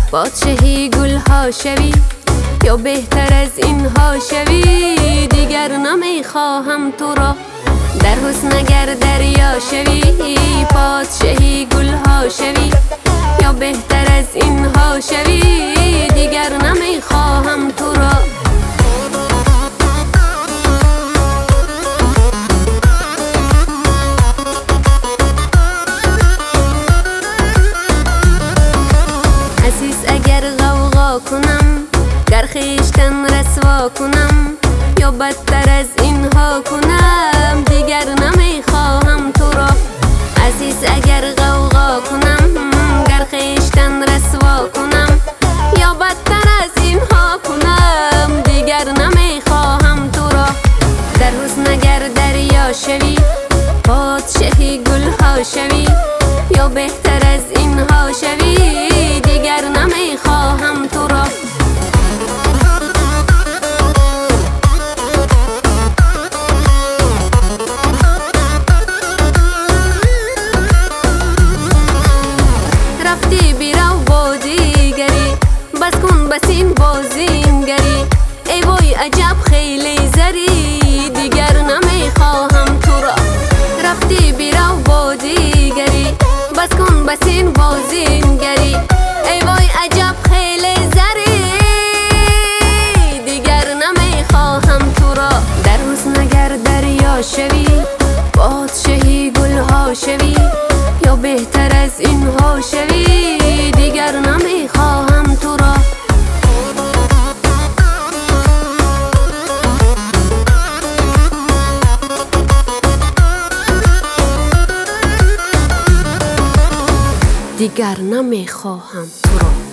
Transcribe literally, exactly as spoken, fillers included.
پادشاهی گلها شوی یا بهتر از اینها شوی. دیگر نمیخواهم تو را در حسن اگر دریا شوی. پادشاهی گلها شوی یا بهتر از اینها شوی. دیگر نمیخواهم تو را. عزیز اگر غوغا کنم گر خویشتن رسوا کنم یا بدتر از اینها کنم. دیگر نمیخواهم تو را. عزیز اگر غوغا کنم گر خویشتن رسوا کنم یا بدتر از اینها کنم. دیگر نمیخواهم تو را. در حسن اگر دریا شوی پادشاهی گلها شوی یا بهتر از اینها شوی. دیگر نمیخواهم تو را. رفتی بیرو با دیگری بس کن بس این بازینگری. ای وای عجب خیلی زری. دیگر نمیخواهم تو را. رفتی بیرو با دیگری بس کن بس این بازینگری. ای وای عجب خیلی زری. دیگر نمیخواهم تو را. در حسن اگر دریا شوی پادشاهی گلها شوی یا بهتر از اینها شوی. دیگر نمیخواهم تو را. دیگر نمیخواهم تو را.